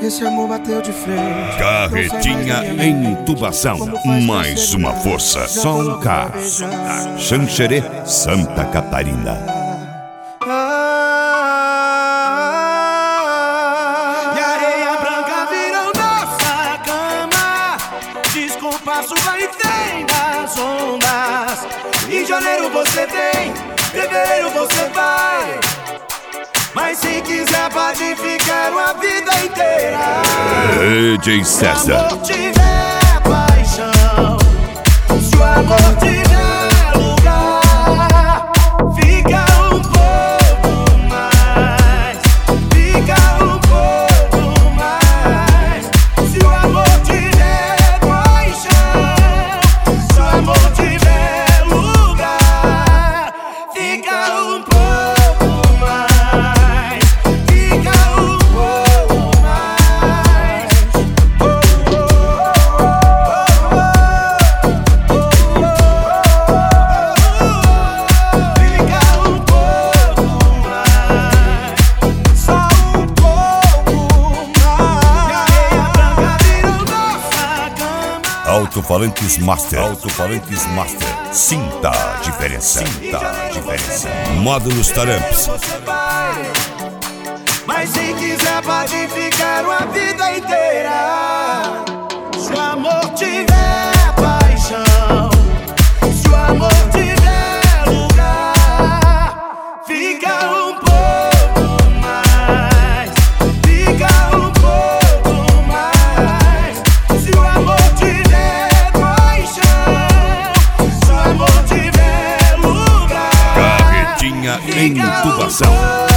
esse amor bateu de frente. Carretinha em Tubação, mais uma força. Som K, Xanxerê, Santa Catarina. E a areia branca virou nossa cama. Desculpa, chuva e vem nas ondas. Em janeiro você vem, fevereiro você vai. Mas se quiser pode ficar uma vida inteira. DJ César. Se o amor tiver paixão, se o amor tiver lugar, fica um pouco mais, fica um pouco mais. Se o amor tiver paixão, se o amor tiver lugar, fica um pouco. Alto-falantes Master. Alto-falantes Master. Sinta a diferença. Sinta a diferença. Módulos Taramps. Mas se quiser pode ficar uma vida inteira. Se o amor tiver paixão, se o amor tiver lugar, fica um pouco mais, fica um pouco mais. Se o amor tiver paixão, se o amor tiver lugar, Carretinha em Tubação.